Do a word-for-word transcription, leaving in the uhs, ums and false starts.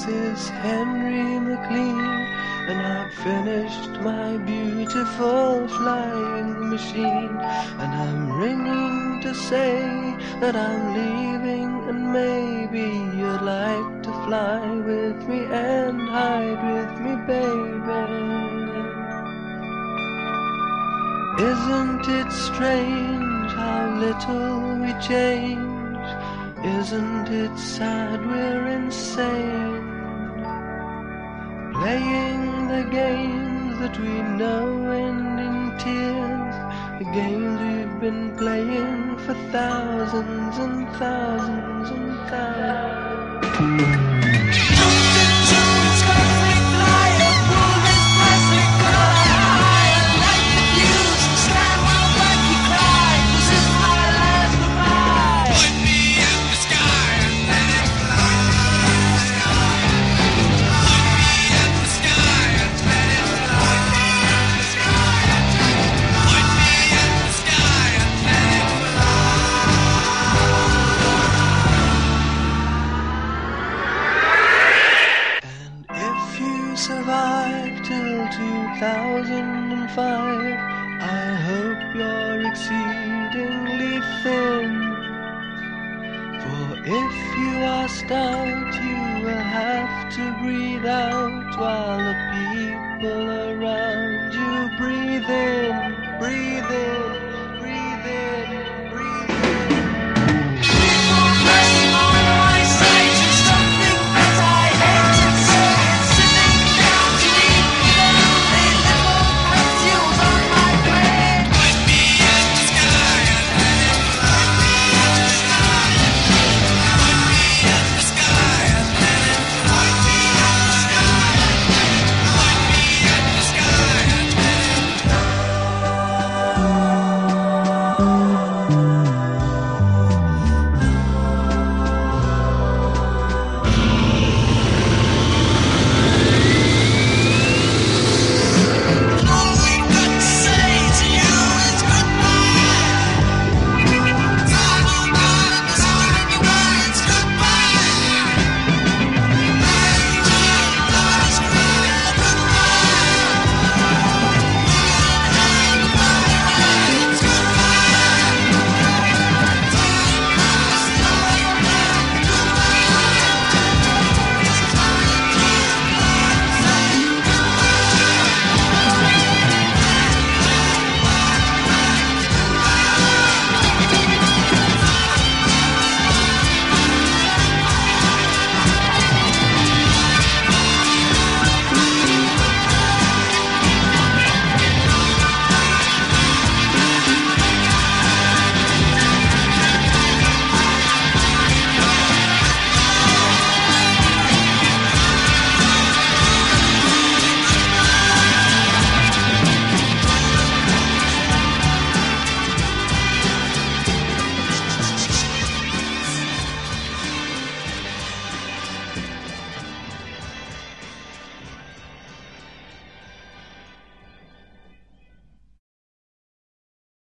This is Henry McLean, and I've finished my beautiful flying machine, and I'm ringing to say that I'm leaving, and maybe you'd like to fly with me and hide with me, baby. Isn't it strange how little we change? Isn't it sad we're insane? Playing the games that we know end in tears, the games we've been playing for thousands and thousands and thousands. Survive till two thousand five, I hope you're exceedingly thin. For if you are stout, you will have to breathe out, while the people around you breathe in, breathe in.